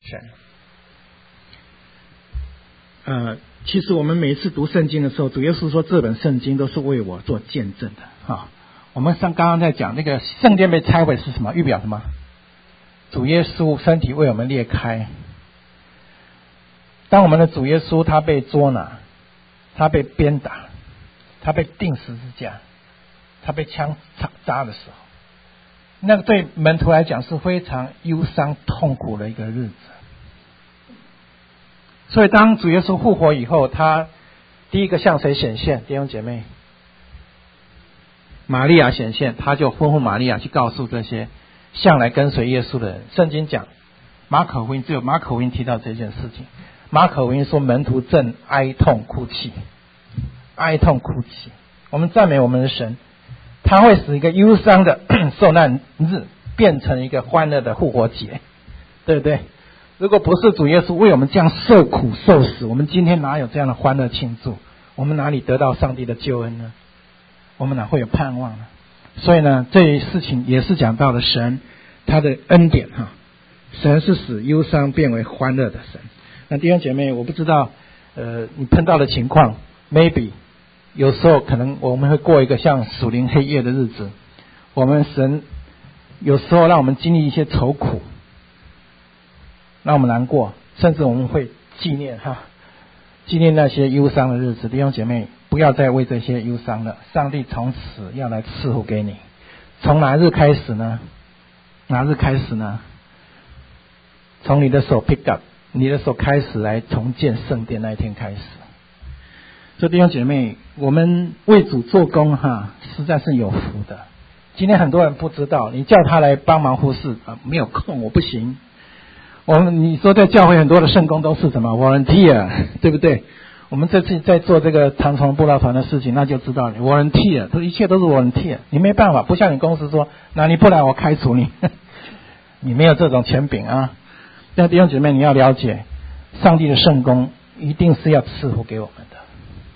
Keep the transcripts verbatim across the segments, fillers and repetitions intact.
神。呃，其实我们每一次读圣经的时候，主耶稣说这本圣经都是为我做见证的哈。我们上刚刚在讲那个圣殿被拆毁是什么？预表什么？主耶稣身体为我们裂开。当我们的主耶稣他被捉拿，他被鞭打，他被钉十字架，他被枪扎的时候，那个对门徒来讲是非常忧伤痛苦的一个日子。所以当主耶稣复活以后，他第一个向谁显现？弟兄姐妹，玛利亚显现，他就吩咐玛利亚去告诉这些向来跟随耶稣的人。圣经讲马可福音，只有马可福音提到这件事情。马可福音说门徒正哀痛哭泣，哀痛哭泣。我们赞美我们的神，他会使一个忧伤的受难日变成一个欢乐的复活节，对不对？如果不是主耶稣为我们这样受苦受死，我们今天哪有这样的欢乐庆祝？我们哪里得到上帝的救恩呢？我们哪会有盼望呢？所以呢，这一事情也是讲到了神他的恩典哈，神是使忧伤变为欢乐的神。那弟兄姐妹，我不知道呃你碰到的情况 maybe 有时候可能我们会过一个像属灵黑夜的日子，我们神有时候让我们经历一些愁苦，让我们难过，甚至我们会纪念哈纪念那些忧伤的日子。弟兄姐妹，不要再为这些忧伤了，上帝从此要来赐福给你。从哪日开始呢？哪日开始呢？从你的手 pick up， 你的手开始来重建圣殿那一天开始。所以弟兄姐妹，我们为主做工哈，实在是有福的。今天很多人不知道，你叫他来帮忙服侍啊，没有空，我不行。我们你说在教会很多的圣工都是什么 volunteer， 对不对？我们这次在做这个长崇布道团的事情，那就知道了 volunteer， 都一切都是 volunteer， 你没办法，不像你公司说，那你不来我开除你，你没有这种权柄啊。但弟兄姐妹，你要了解，上帝的圣工一定是要赐福给我们的。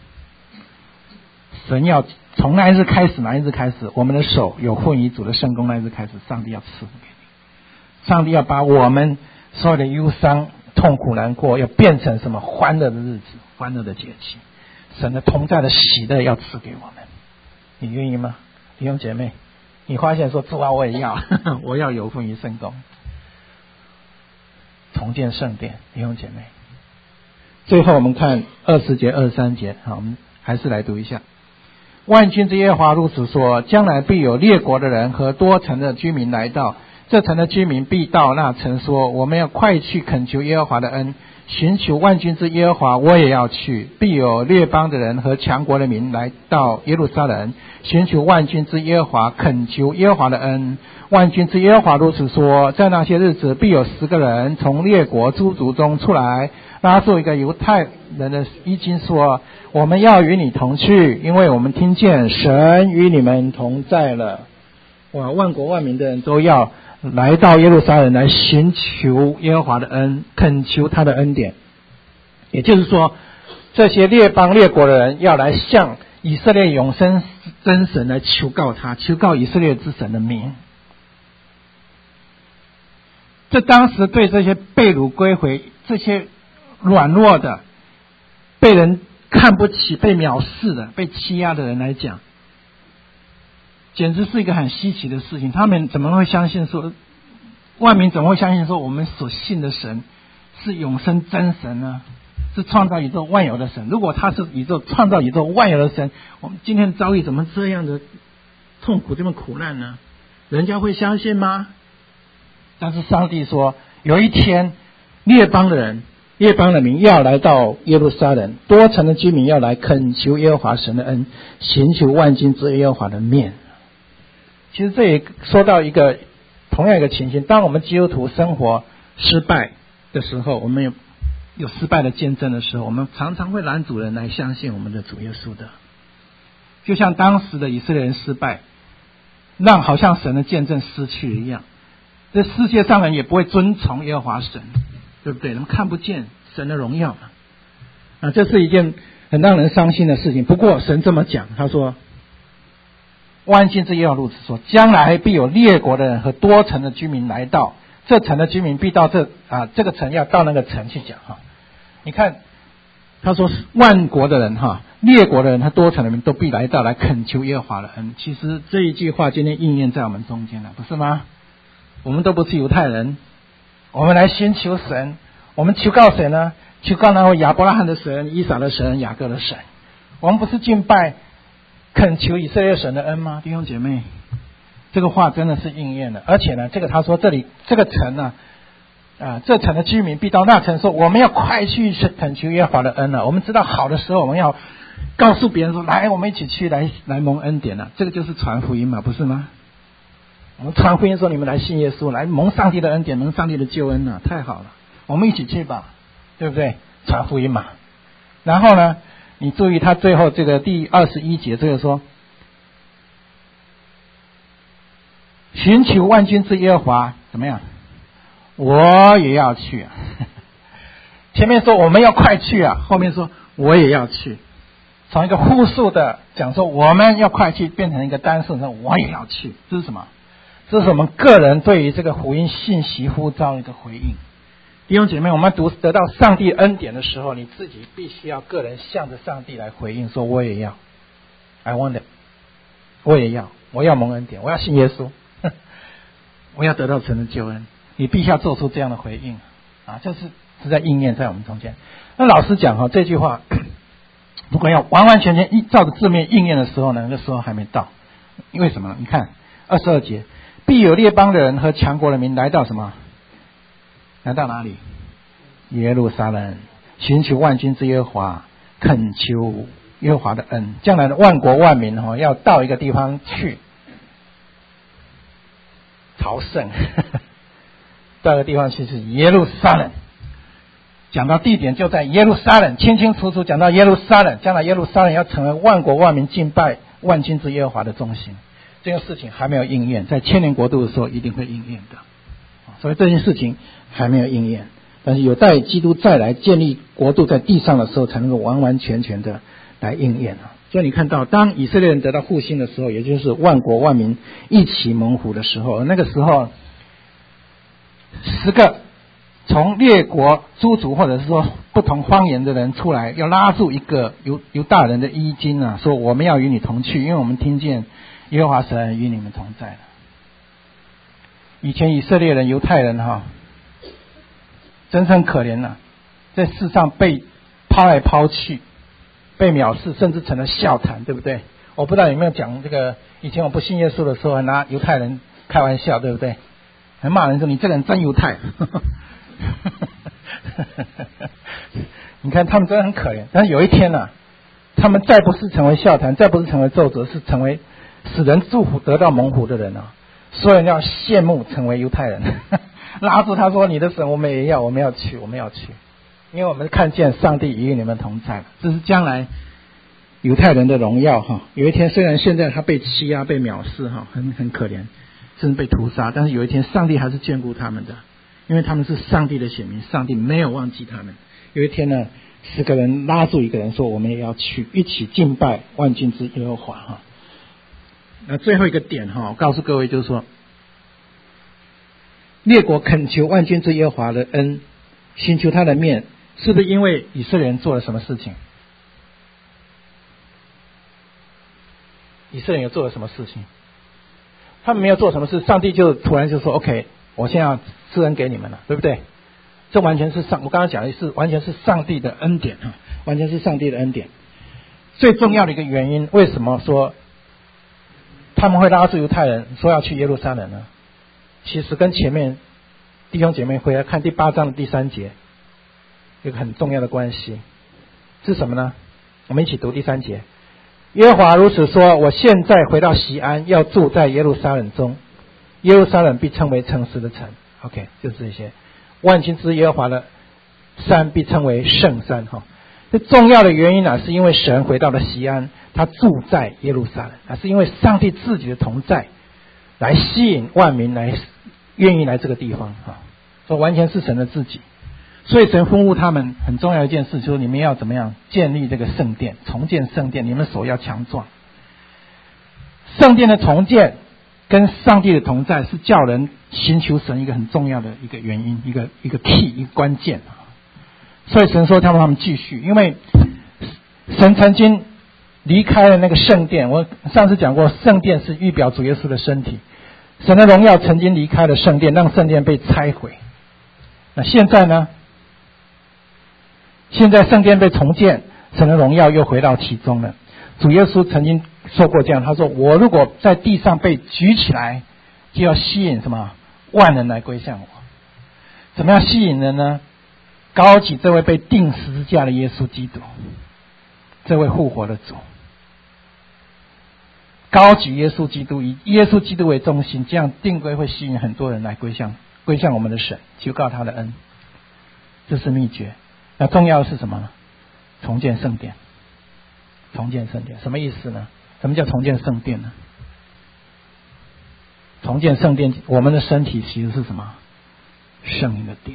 神要从那一日开始，哪一日开始，我们的手有混于主的圣工那一日开始，上帝要赐福给你。上帝要把我们所有的忧伤、痛苦、难过，要变成什么欢乐的日子、欢乐的节气。神的同在的喜乐要赐给我们，你愿意吗？弟兄姐妹，你发现说主啊，我也要，我要有份于圣工，重建圣殿。弟兄姐妹，最后我们看二十节、二十三节，好，我们还是来读一下。万军之耶和华如此说：将来必有列国的人和多城的居民来到，这城的居民必到那城说：我们要快去恳求耶和华的恩，寻求万军之耶和华，我也要去。必有列邦的人和强国的民来到耶路撒冷，寻求万军之耶和华，恳求耶和华的恩。万军之耶和华如此说：在那些日子，必有十个人从列国诸族中出来，拉住一个犹太人的衣襟说：我们要与你同去，因为我们听见神与你们同在了。哇，万国万民的人都要来到耶路撒冷来寻求耶和华的恩，恳求他的恩典。也就是说，这些列邦列国的人要来向以色列永生真神来求告他，求告以色列之神的名。这当时对这些被掳归回、这些软弱的、被人看不起、被藐视的、被欺压的人来讲，简直是一个很稀奇的事情。他们怎么会相信说，万民怎么会相信说我们所信的神是永生真神呢？是创造宇宙万有的神。如果他是宇宙创造宇宙万有的神，我们今天遭遇怎么这样的痛苦、这么苦难呢？人家会相信吗？但是上帝说，有一天列邦的人、列邦的民要来到耶路撒冷，多城的居民要来恳求耶和华神的恩，寻求万军之耶和华的面。其实这也说到一个同样一个情形，当我们基督徒生活失败的时候，我们有有失败的见证的时候，我们常常会拦阻人来相信我们的主耶稣的。就像当时的以色列人失败，让好像神的见证失去一样，这世界上人也不会遵从耶和华神，对不对？他们看不见神的荣耀嘛。啊，这是一件很让人伤心的事情。不过神这么讲，他说：万军之耶和华如此说，将来必有列国的人和多城的居民来到， 这城的居民必到这啊这个城要到那个城去讲哈。你看他说万国的人哈，列国的人，他多城的民都必来到来恳求耶和华的恩。其实这一句话今天应验在我们中间了，不是吗？我们都不是犹太人，我们来寻求神，我们求告谁呢？求告那位亚伯拉罕的神、以撒的神、雅各的神。我们不是敬拜恳求以色列神的恩吗？弟兄姐妹，这个话真的是应验了。而且呢，这个他说这里这个城呢、啊，啊，这城的居民必到那城说，我们要快去恳求耶和华的恩了。我们知道好的时候，我们要告诉别人说，来，我们一起去来来蒙恩典了。这个就是传福音嘛，不是吗？我们传福音说，你们来信耶稣，来蒙上帝的恩典，蒙上帝的救恩啊，太好了，我们一起去吧，对不对？传福音嘛。然后呢，你注意他最后这个第二十一节，这个说，寻求万军之耶和华怎么样？我也要去啊。前面说我们要快去啊，后面说我也要去。从一个复数的讲说我们要快去，变成一个单数说我也要去，这是什么？这是我们个人对于这个福音信息呼召的一个回应。弟兄姐妹，我们读得到上帝恩典的时候，你自己必须要个人向着上帝来回应，说我也要 I want it， 我也要，我要蒙恩典，我要信耶稣，我要得到神的救恩。你必须要做出这样的回应啊！这是是在应验在我们中间。那老实讲哈，这句话如果要完完全全依照着字面应验的时候呢，那时候还没到。因为什么呢？你看二十二节，必有列邦的人和强国的民来到什么？来到哪里？耶路撒冷，寻求万军之耶和华，恳求耶和华的恩。将来的万国万民哈，要到一个地方去朝圣。到一个地方去是耶路撒冷，讲到地点就在耶路撒冷，清清楚楚讲到耶路撒冷，将来耶路撒冷要成为万国万民敬拜万军之耶和华的中心。这个事情还没有应验，在千年国度的时候一定会应验的，所以这件事情还没有应验，但是有待基督再来建立国度在地上的时候，才能够完完全全的来应验啊。所以你看到，当以色列人得到复兴的时候，也就是万国万民一起蒙福的时候，那个时候十个从列国诸族或者是说不同方言的人出来，要拉住一个犹犹大人的衣襟啊，说我们要与你同去，因为我们听见耶和华神与你们同在了。以前以色列人、犹太人哈，真是很可怜啊，在世上被抛来抛去，被藐视，甚至成了笑谈，对不对？我不知道有没有讲这个，以前我不信耶稣的时候，还拿犹太人开玩笑，对不对？还骂人说你这个人真犹太。你看他们真的很可怜，但是有一天呢、啊，他们再不是成为笑谈，再不是成为咒诅，是成为使人祝福得到蒙福的人啊！所有人要羡慕成为犹太人，拉住他说你的神我们也要，我们要去，我们要去，因为我们看见上帝与你们同在了。这是将来犹太人的荣耀哈！有一天虽然现在他被欺压、被藐视哈，很很可怜，甚至被屠杀，但是有一天上帝还是眷顾他们的，因为他们是上帝的选民，上帝没有忘记他们。有一天呢，十个人拉住一个人说我们也要去一起敬拜万军之耶和华哈。那最后一个点哈，我告诉各位就是说，列国恳求万军之耶和华的恩，寻求他的面，是不是因为以色列人做了什么事情？以色列人有做了什么事情？他们没有做什么事，上帝就突然就说 OK， 我现在要施恩给你们了，对不对？这完全是上，我刚刚讲的是完全是上帝的恩典哈，完全是上帝的恩典。最重要的一个原因，为什么说他们会拉住犹太人说要去耶路撒冷呢？其实跟前面弟兄姐妹回来看第八章的第三节有个很重要的关系，是什么呢？我们一起读第三节。耶和华如此说，我现在回到锡安，要住在耶路撒冷中，耶路撒冷必称为诚实的城。 OK， 就是这些。万军之耶和华的山必称为圣山哈。这重要的原因呢，是因为神回到了锡安，他住在耶路撒冷，啊，是因为上帝自己的同在来吸引万民来愿意来这个地方啊，所以完全是神的自己。所以神吩咐他们很重要一件事，就是你们要怎么样建立这个圣殿，重建圣殿，你们手要强壮。圣殿的重建跟上帝的同在是叫人寻求神一个很重要的一个原因，一个一个 key 一个关键。所以神说他们他们继续，因为神曾经离开了那个圣殿，我上次讲过，圣殿是预表主耶稣的身体。神的荣耀曾经离开了圣殿，让圣殿被拆毁。那现在呢？现在圣殿被重建，神的荣耀又回到其中了。主耶稣曾经说过这样，他说：“我如果在地上被举起来，就要吸引什么万人来归向我。”怎么样吸引人呢？高举这位被钉十字架的耶稣基督，这位复活的主。高举耶稣基督，以耶稣基督为中心，这样定规会吸引很多人来归向归向我们的神，求告他的恩。这是秘诀。那重要的是什么呢？重建圣殿。重建圣殿什么意思呢？什么叫重建圣殿呢？重建圣殿，我们的身体其实是什么？圣灵的殿。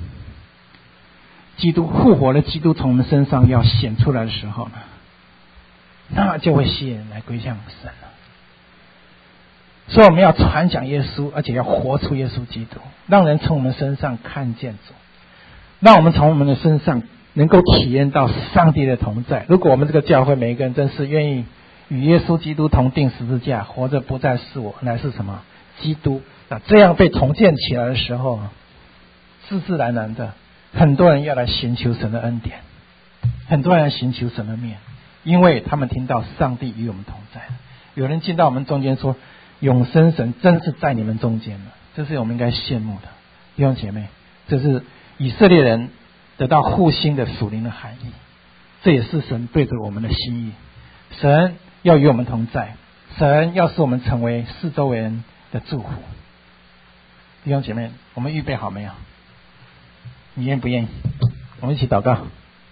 基督复活的基督从我们身上要显出来的时候呢，那就会吸引人来归向神了。所以我们要传讲耶稣，而且要活出耶稣基督，让人从我们身上看见主，让我们从我们的身上能够体验到上帝的同在。如果我们这个教会每一个人真是愿意与耶稣基督同定十字架，活着不再是我，乃是什么？基督。那这样被重建起来的时候，自自然然的，很多人要来寻求神的恩典，很多人来寻求神的面，因为他们听到上帝与我们同在。有人进到我们中间说，永生神真是在你们中间了，这是我们应该羡慕的。弟兄姐妹，这是以色列人得到复兴的属灵的含义，这也是神对着我们的心意。神要与我们同在，神要使我们成为四周围人的祝福。弟兄姐妹，我们预备好没有？你愿不愿意？我们一起祷告。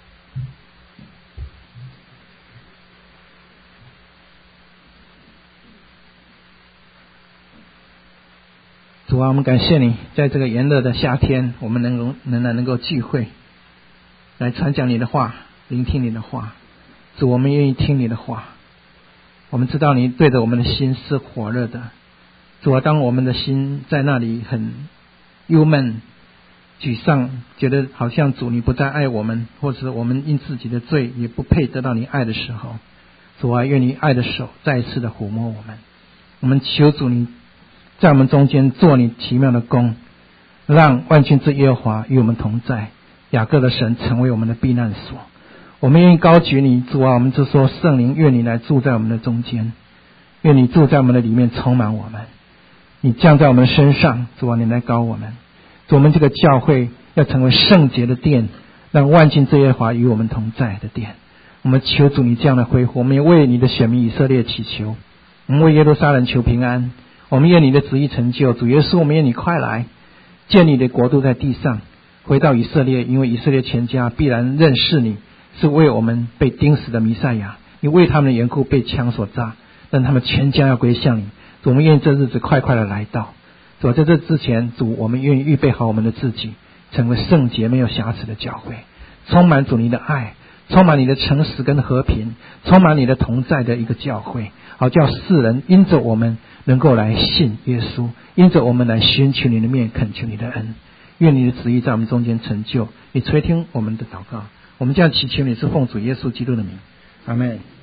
主啊，我们感谢你，在这个炎热的夏天，我们能够仍然能够聚会，来传讲你的话，聆听你的话。主，我们愿意听你的话。我们知道你对着我们的心是火热的。主啊，当我们的心在那里很忧闷、沮丧，觉得好像主你不再爱我们，或者我们因自己的罪也不配得到你爱的时候，主啊，愿你爱的手再一次的抚摸我们。我们求主你在我们中间做你奇妙的工，让万军之耶和华与我们同在，雅各的神成为我们的避难所。我们愿意高举你，主啊，我们就说圣灵，愿你来住在我们的中间，愿你住在我们的里面，充满我们，你降在我们身上，主啊，你来膏我们。主，我们这个教会要成为圣洁的殿，让万军之耶和华与我们同在的殿。我们求主你这样的恢复，我们也为你的选民以色列祈求，我们为耶路撒冷求平安，我们愿你的旨意成就。主耶稣，我们愿你快来建立你的国度在地上，回到以色列，因为以色列全家必然认识你是为我们被钉死的弥赛亚，你为他们的缘故被枪所扎，让他们全家要归向你。主，我们愿这日子快快的来到。主，在这之前，主，我们愿意预备好我们的自己，成为圣洁没有瑕疵的教会，充满主你的爱，充满你的诚实跟和平，充满你的同在的一个教会，好叫世人因着我们能够来信耶稣，因着我们来寻求你的面，恳求你的恩。愿你的旨意在我们中间成就，你垂听我们的祷告。我们这样祈求你是奉主耶稣基督的名，阿们。